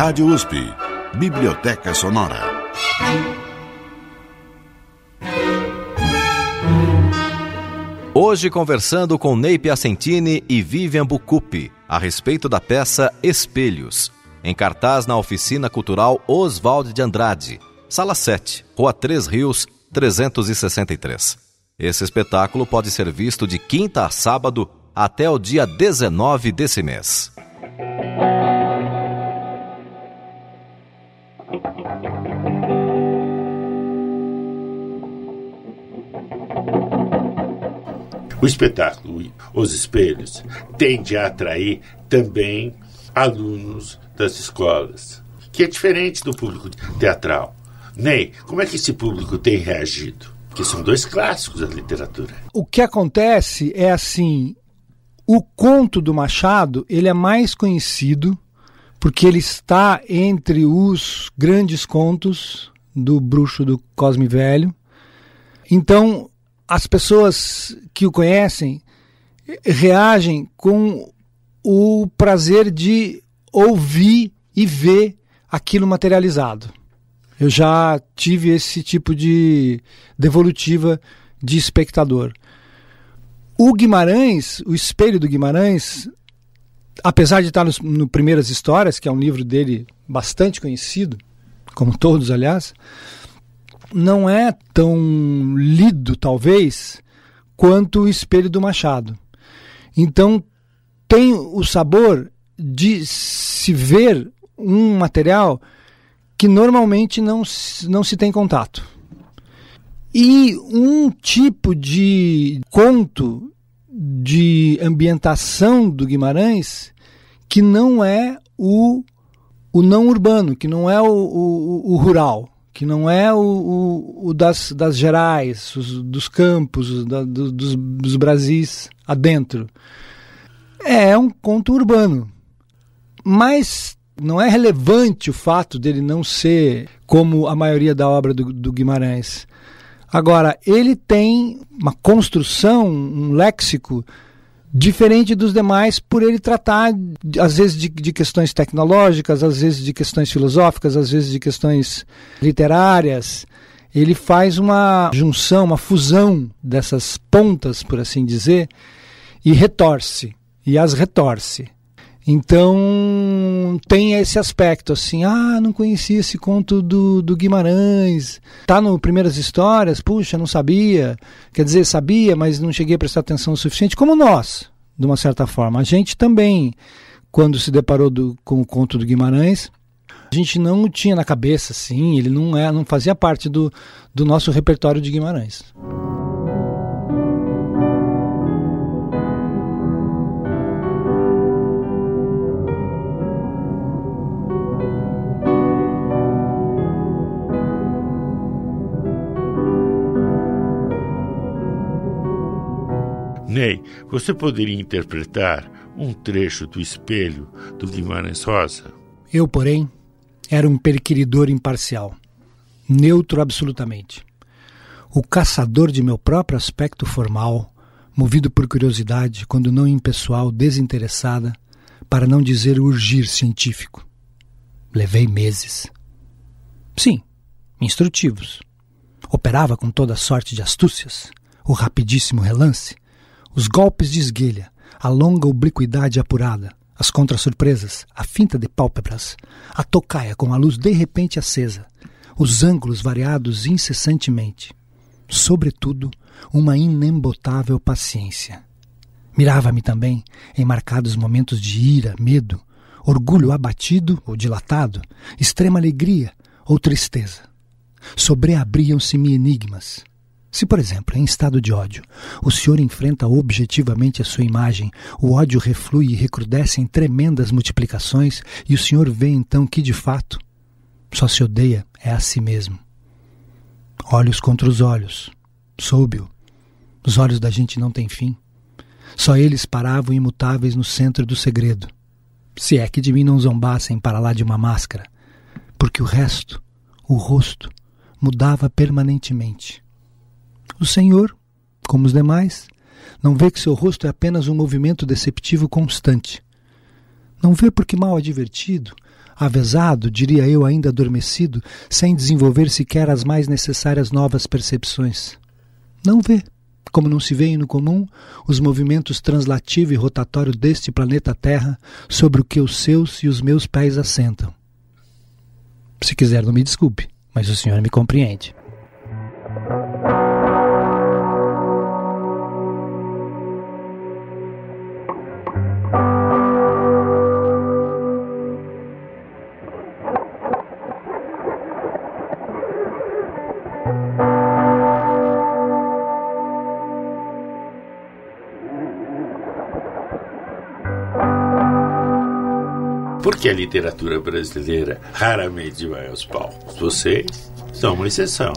Rádio USP, Biblioteca Sonora. Hoje conversando com Ney Piacentini e Vivian Bucupi a respeito da peça Espelhos, em cartaz na Oficina Cultural Oswald de Andrade, Sala 7, Rua 3 Rios, 363. Esse espetáculo pode ser visto de quinta a sábado até o dia 19 desse mês. O espetáculo Os Espelhos tende a atrair também alunos das escolas, que é diferente do público teatral. Ney, como é que esse público tem reagido? Porque são dois clássicos da literatura. O que acontece é assim, o conto do Machado, ele é mais conhecido porque ele está entre os grandes contos do Bruxo do Cosme Velho. Então, as pessoas que o conhecem reagem com o prazer de ouvir e ver aquilo materializado. Eu já tive esse tipo de devolutiva de espectador. O Guimarães, o Espelho do Guimarães, apesar de estar no Primeiras Histórias, que é um livro dele bastante conhecido, como todos, aliás, não é tão lido, talvez, quanto o Espelho do Machado. Então, tem o sabor de se ver um material que normalmente não se tem contato. E um tipo de conto de ambientação do Guimarães que não é o não urbano, que não é o rural, que não é o das gerais, dos campos, dos Brasis adentro. É um conto urbano. Mas não é relevante o fato dele não ser como a maioria da obra do Guimarães. Agora, ele tem uma construção, um léxico diferente dos demais por ele tratar, às vezes, de questões tecnológicas, às vezes de questões filosóficas, às vezes de questões literárias. Ele faz uma junção, uma fusão dessas pontas, por assim dizer, e retorce, e as retorce. Então, tem esse aspecto, assim, não conhecia esse conto do Guimarães, tá no Primeiras Histórias, puxa, não sabia, quer dizer, sabia, mas não cheguei a prestar atenção o suficiente, como nós, de uma certa forma. A gente também, quando se deparou com o conto do Guimarães, a gente não o tinha na cabeça, assim, ele não fazia parte do nosso repertório de Guimarães. Ney, você poderia interpretar um trecho do Espelho do Guimarães Rosa? Eu, porém, era um perquiridor imparcial, neutro absolutamente. O caçador de meu próprio aspecto formal, movido por curiosidade, quando não impessoal, desinteressada, para não dizer urgir científico. Levei meses. Sim, instrutivos. Operava com toda sorte de astúcias, o rapidíssimo relance, os golpes de esguelha, a longa obliquidade apurada, as contrasurpresas, a finta de pálpebras, a tocaia com a luz de repente acesa, os ângulos variados incessantemente. Sobretudo, uma inembotável paciência. Mirava-me também em marcados momentos de ira, medo, orgulho abatido ou dilatado, extrema alegria ou tristeza. Sobreabriam-se-me enigmas. Se, por exemplo, em estado de ódio, o senhor enfrenta objetivamente a sua imagem, o ódio reflui e recrudesce em tremendas multiplicações, e o senhor vê então que, de fato, só se odeia é a si mesmo. Olhos contra os olhos, soube-o. Os olhos da gente não têm fim. Só eles paravam imutáveis no centro do segredo. Se é que de mim não zombassem para lá de uma máscara, porque o resto, o rosto, mudava permanentemente. O senhor, como os demais, não vê que seu rosto é apenas um movimento deceptivo constante. Não vê porque, mal advertido, avesado, diria eu ainda adormecido, sem desenvolver sequer as mais necessárias novas percepções. Não vê, como não se vêem no comum, os movimentos translativo e rotatório deste planeta Terra sobre o que os seus e os meus pés assentam. Se quiser, não me desculpe, mas o senhor me compreende. Por que a literatura brasileira raramente vai aos palcos? Vocês são uma exceção.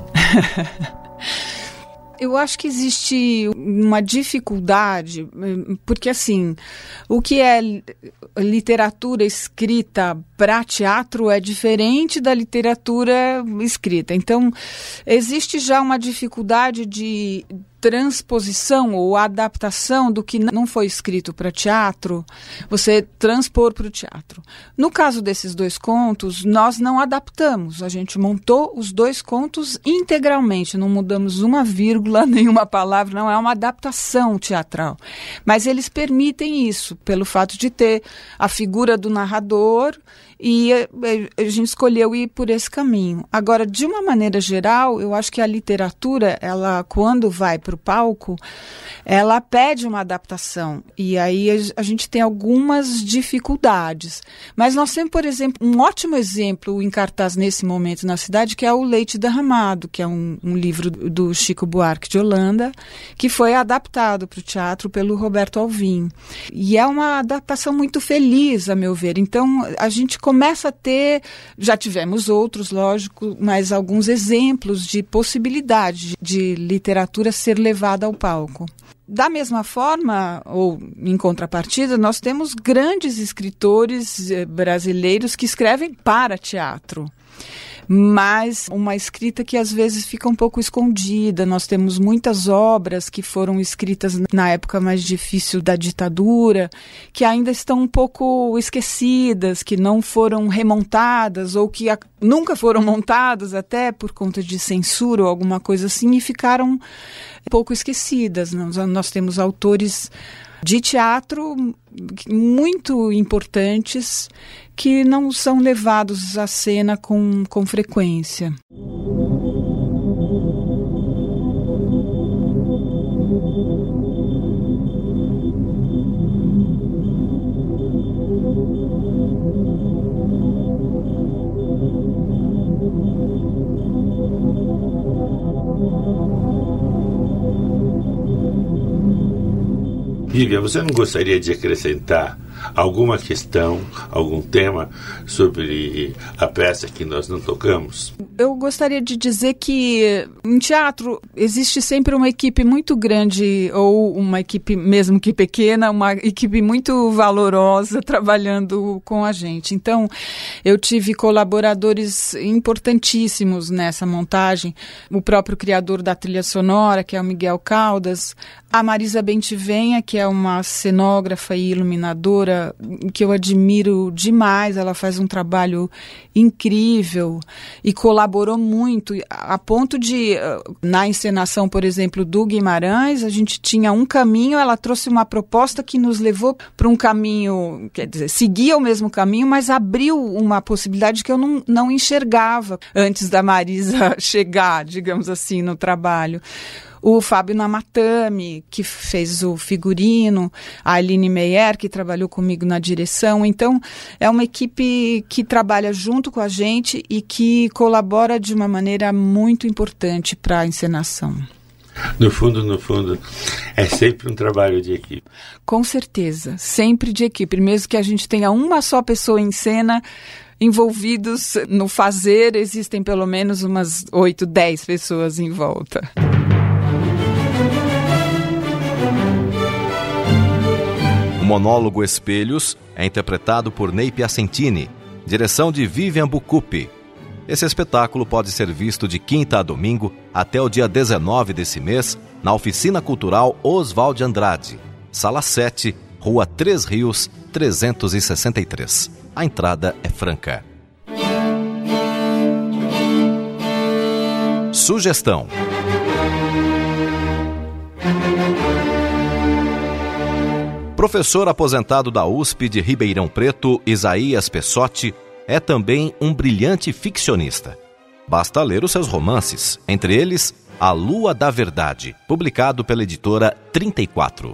Eu acho que existe uma dificuldade, porque assim, o que é literatura escrita para teatro é diferente da literatura escrita. Então, existe já uma dificuldade de transposição ou adaptação do que não foi escrito para teatro, você transpor para o teatro. No caso desses 2 contos, nós não adaptamos, a gente montou os 2 contos integralmente, não mudamos uma vírgula, nenhuma palavra, não é uma adaptação teatral. Mas eles permitem isso, pelo fato de ter a figura do narrador, e a gente escolheu ir por esse caminho. Agora, de uma maneira geral, eu acho que a literatura, ela, quando vai para o palco, ela pede uma adaptação. E aí a gente tem algumas dificuldades. Mas nós temos, por exemplo, um ótimo exemplo em cartaz nesse momento na cidade, que é o Leite Derramado, que é um livro do Chico Buarque de Holanda, que foi adaptado para o teatro pelo Roberto Alvim. E é uma adaptação muito feliz, a meu ver. Então, a gente começa a ter, já tivemos outros, lógico, mas alguns exemplos de possibilidade de literatura ser levada ao palco. Da mesma forma, ou em contrapartida, nós temos grandes escritores brasileiros que escrevem para teatro. Mas uma escrita que às vezes fica um pouco escondida. Nós temos muitas obras que foram escritas na época mais difícil da ditadura, que ainda estão um pouco esquecidas, que não foram remontadas ou que nunca foram montadas até por conta de censura ou alguma coisa assim e ficaram um pouco esquecidas. Nós temos autores de teatro muito importantes que não são levados à cena com frequência. Vivian, você não gostaria de acrescentar alguma questão, algum tema sobre a peça que nós não tocamos? Eu gostaria de dizer que em teatro existe sempre uma equipe muito grande, ou uma equipe mesmo que pequena, uma equipe muito valorosa trabalhando com a gente. Então, eu tive colaboradores importantíssimos nessa montagem, o próprio criador da trilha sonora, que é o Miguel Caldas, a Marisa Bentivenha, que é uma cenógrafa e iluminadora que eu admiro demais, ela faz um trabalho incrível e colaborou muito, a ponto de, na encenação, por exemplo, do Guimarães, a gente tinha um caminho, ela trouxe uma proposta que nos levou para um caminho, quer dizer, seguia o mesmo caminho, mas abriu uma possibilidade que eu não enxergava antes da Marisa chegar, digamos assim, no trabalho. O Fábio Namatame, que fez o figurino, a Aline Meyer, que trabalhou comigo na direção. Então, é uma equipe que trabalha junto com a gente e que colabora de uma maneira muito importante para a encenação. No fundo, é sempre um trabalho de equipe. Com certeza, sempre de equipe. Mesmo que a gente tenha uma só pessoa em cena, envolvidos no fazer, existem pelo menos umas 8, 10 pessoas em volta. O monólogo Espelhos é interpretado por Ney Piacentini, direção de Vivian Bucupi. Esse espetáculo pode ser visto de quinta a domingo até o dia 19 desse mês na Oficina Cultural Oswald de Andrade, Sala 7, Rua 3 Rios, 363. A entrada é franca. Sugestão: professor aposentado da USP de Ribeirão Preto, Isaías Pessotti, é também um brilhante ficcionista. Basta ler os seus romances, entre eles A Lua da Verdade, publicado pela editora 34.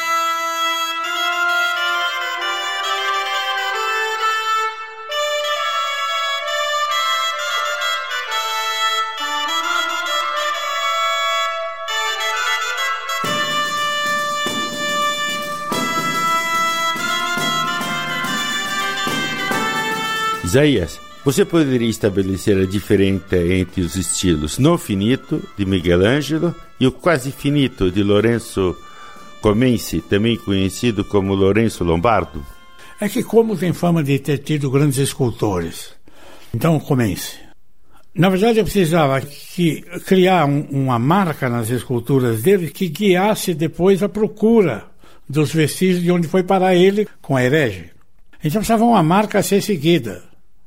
Isaías, você poderia estabelecer a diferença entre os estilos Non Finito, de Miguel Ângelo, e o Quasi Finito, de Lorenzo Comenci, também conhecido como Lourenço Lombardo? É que Como tem fama de ter tido grandes escultores. Então, Comenci. Na verdade, eu precisava criar uma marca nas esculturas dele que guiasse depois a procura dos vestígios de onde foi parar ele com a herege. Então, precisava uma marca a ser seguida.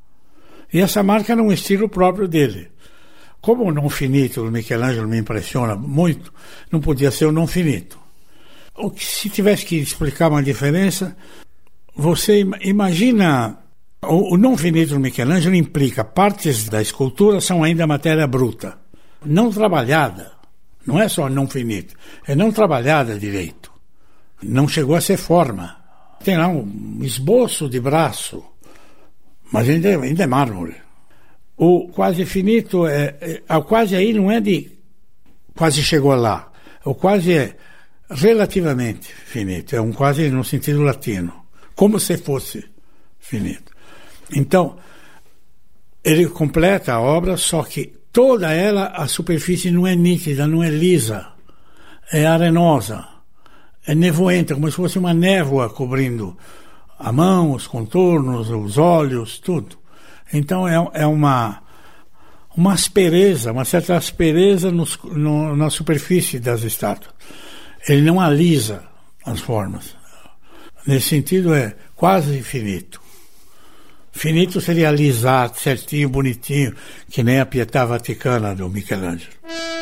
E essa marca era um estilo próprio dele. Como o Non Finito do Michelangelo me impressiona muito, não podia ser o Non Finito. Se tivesse que explicar uma diferença, você imagina, o Non Finito do Michelangelo implica partes da escultura são ainda matéria bruta, não trabalhada. Não é só Non Finito, é não trabalhada direito. Não chegou a ser forma. Tem lá um esboço de braço, mas ainda é mármore. O Quasi Finito, o quase aí não é de quase chegou lá. O quase é relativamente finito. É um quase no sentido latino. Como se fosse finito. Então, ele completa a obra, só que toda ela, a superfície não é nítida, não é lisa. É arenosa. É nevoenta, como se fosse uma névoa cobrindo a mão, os contornos, os olhos, tudo. Então é uma aspereza, uma certa aspereza na superfície das estátuas. Ele não alisa as formas. Nesse sentido é quase finito. Finito seria alisar, certinho, bonitinho, que nem a Pietà Vaticana do Michelangelo.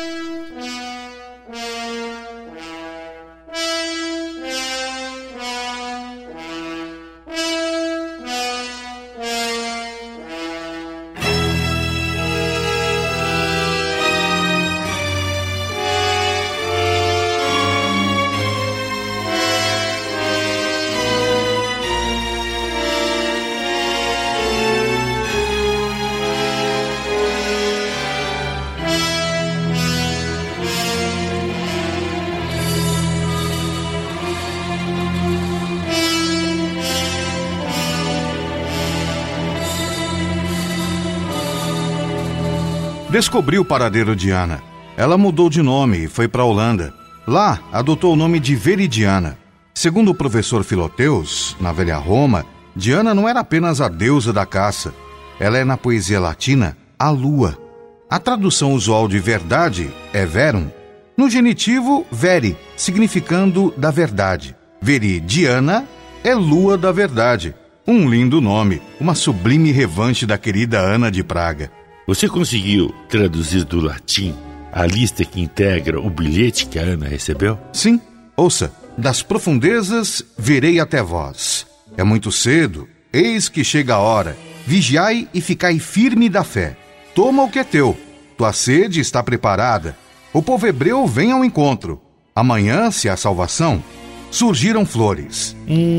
Descobriu o paradeiro de Diana. Ela mudou de nome e foi para a Holanda. Lá, adotou o nome de Veridiana. Segundo o professor Filoteus, na velha Roma, Diana não era apenas a deusa da caça. Ela é, na poesia latina, a lua. A tradução usual de verdade é verum. No genitivo, veri, significando da verdade. Veridiana é lua da verdade. Um lindo nome, uma sublime revanche da querida Ana de Praga. Você conseguiu traduzir do latim a lista que integra o bilhete que a Ana recebeu? Sim. Ouça. Das profundezas virei até vós. É muito cedo. Eis que chega a hora. Vigiai e ficai firme da fé. Toma o que é teu. Tua sede está preparada. O povo hebreu vem ao encontro. Amanhã, se há salvação, surgiram flores.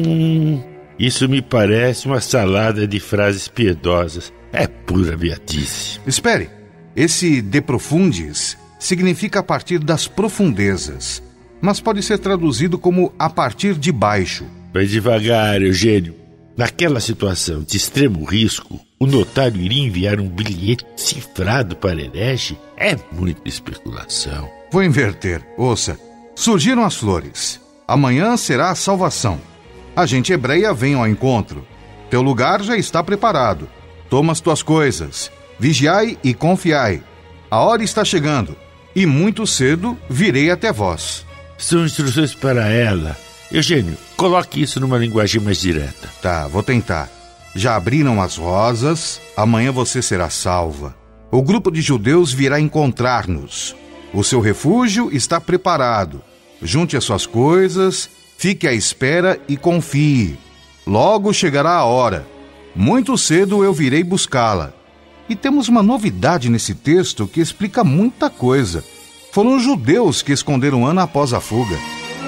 Isso me parece uma salada de frases piedosas. É pura beatice. Espere. Esse de profundis significa a partir das profundezas, mas pode ser traduzido como a partir de baixo. Vai devagar, Eugênio. Naquela situação de extremo risco, o notário iria enviar um bilhete cifrado para herege? É muita especulação. Vou inverter. Ouça. Surgiram as flores. Amanhã será a salvação. A gente hebreia vem ao encontro. Teu lugar já está preparado. Toma as tuas coisas. Vigiai e confiai. A hora está chegando. E muito cedo virei até vós. São instruções para ela. Eugênio, coloque isso numa linguagem mais direta. Tá, vou tentar. Já abriram as rosas. Amanhã você será salva. O grupo de judeus virá encontrar-nos. O seu refúgio está preparado. Junte as suas coisas, fique à espera e confie. Logo chegará a hora. Muito cedo eu virei buscá-la. E temos uma novidade nesse texto que explica muita coisa. Foram os judeus que esconderam Ana após a fuga.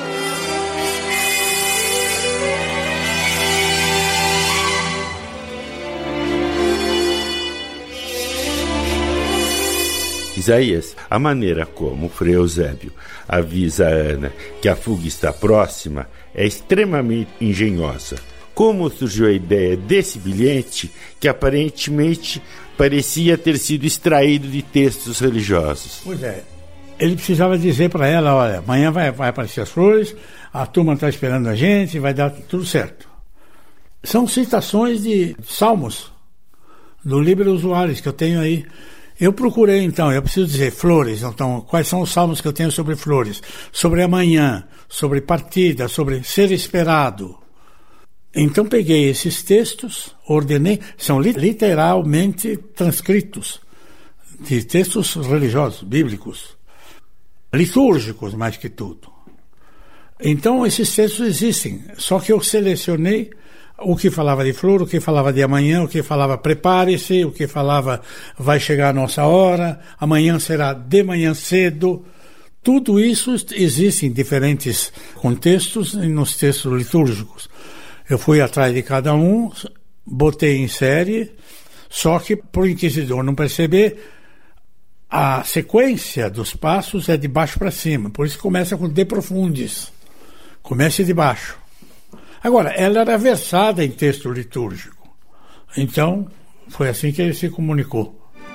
Isaías, a maneira como Frei Eusébio avisa a Ana que a fuga está próxima é extremamente engenhosa. Como surgiu a ideia desse bilhete que aparentemente parecia ter sido extraído de textos religiosos? Pois é, ele precisava dizer para ela, olha, amanhã vai aparecer as flores, a turma está esperando a gente, vai dar tudo certo. São citações de salmos, do Liber Usuaris que eu tenho aí. Eu procurei, então, eu preciso dizer flores, então, quais são os salmos que eu tenho sobre flores? Sobre amanhã, sobre partida, sobre ser esperado. Então peguei esses textos, ordenei, são literalmente transcritos de textos religiosos, bíblicos, litúrgicos mais que tudo. Então esses textos existem, só que eu selecionei o que falava de flor, o que falava de amanhã, o que falava prepare-se, o que falava vai chegar a nossa hora, amanhã será de manhã cedo. Tudo isso existe em diferentes contextos e nos textos litúrgicos. Eu fui atrás de cada um, botei em série, só que para o inquisidor não perceber, a sequência dos passos é de baixo para cima, por isso começa com de profundis, começa de baixo. Agora, ela era versada em texto litúrgico, então foi assim que ele se comunicou.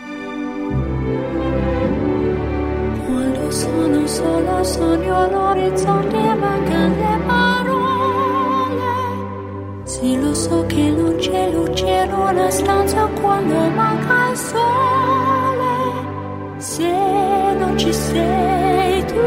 Quando sono solo sogno all'orizzonte mancano le parole. Sì, lo so che non c'è luce in una stanza quando manca il sole. Se non ci sei tu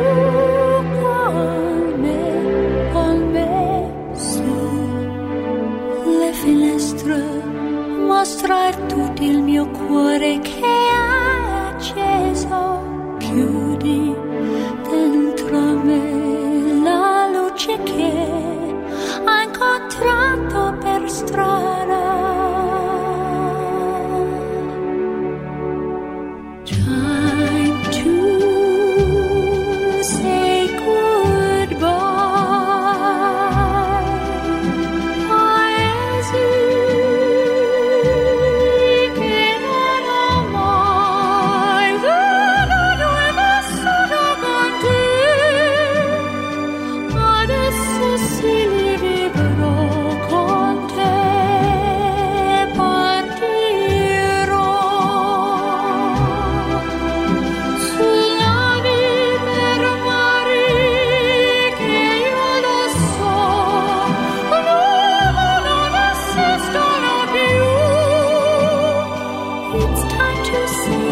con me, su le finestre mostrar tutto il mio cuore che è acceso. Chiudi dentro me la luce che ho incontrato per strada. Time to say goodbye. Paesi che non ho mai veduto e vissuto con te. Adesso sì li vivrò con te. Partirò sulla vita per mari che io lo so, non esistono più. It's time to say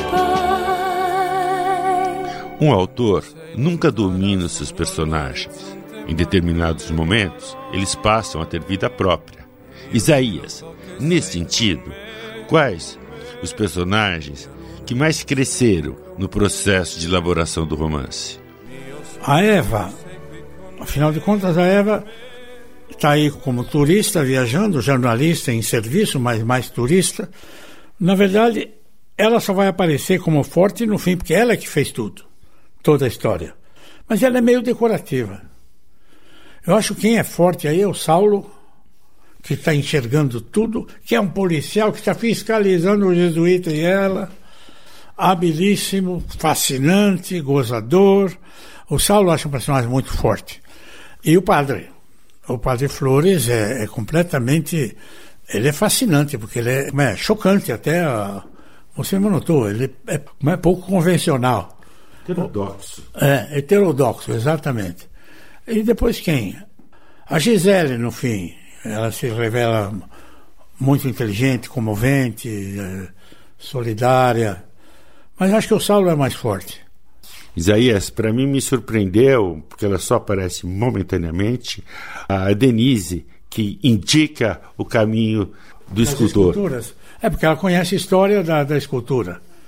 goodbye. Um autor nunca domina os seus personagens. Em determinados momentos, eles passam a ter vida própria. Isaías, nesse sentido, quais os personagens que mais cresceram no processo de elaboração do romance? A Eva, afinal de contas, a Eva está aí como turista, viajando, jornalista em serviço, mas mais turista. Na verdade, ela só vai aparecer como forte no fim, porque ela é que fez tudo, toda a história. Mas ela é meio decorativa. Eu acho que quem é forte aí é o Saulo, que está enxergando tudo, que é um policial que está fiscalizando o jesuíta e ela, habilíssimo, fascinante, gozador. O Saulo acho um personagem muito forte. E o padre Flores é completamente, ele é fascinante, porque ele é chocante até, você me notou, ele é pouco convencional. Heterodoxo. Heterodoxo, exatamente. E depois quem? A Gisele, no fim. Ela se revela muito inteligente, comovente, solidária. Mas acho que o Saulo é mais forte. Isaías, para mim me surpreendeu, porque ela só aparece momentaneamente, a Denise, que indica o caminho do escultor. Esculturas. É porque ela conhece a história da escultura.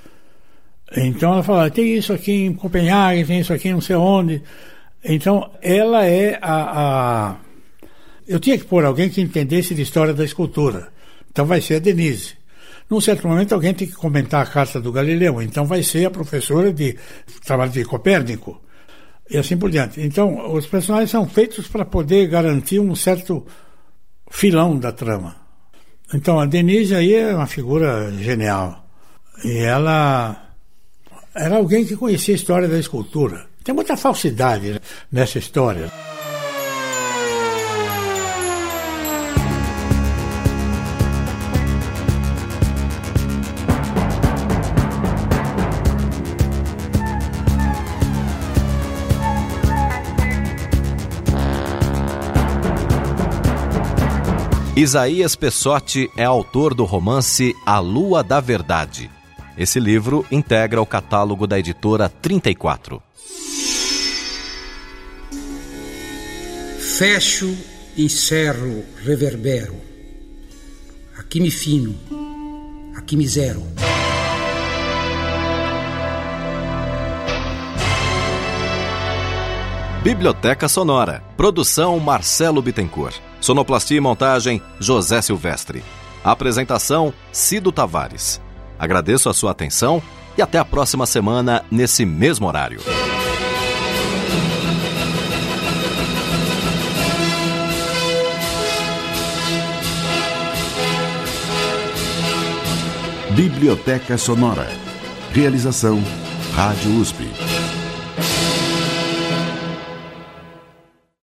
Então ela fala, tem isso aqui em Copenhague, tem isso aqui não sei onde. Então ela é Eu tinha que pôr alguém que entendesse de história da escultura. Então vai ser a Denise. Num certo momento alguém tem que comentar a carta do Galileu. Então vai ser a professora de trabalho de Copérnico. E assim por diante. Então os personagens são feitos para poder garantir um certo filão da trama. Então a Denise aí é uma figura genial. E ela era alguém que conhecia a história da escultura. Tem muita falsidade nessa história. Isaías Pessotti é autor do romance A Lua da Verdade. Esse livro integra o catálogo da editora 34. Fecho, encerro, reverbero. Aqui me fino, aqui me zero. Biblioteca Sonora. Produção Marcelo Bittencourt. Sonoplastia e montagem José Silvestre. Apresentação Cido Tavares. Agradeço a sua atenção e até a próxima semana nesse mesmo horário. Biblioteca Sonora. Realização Rádio USP.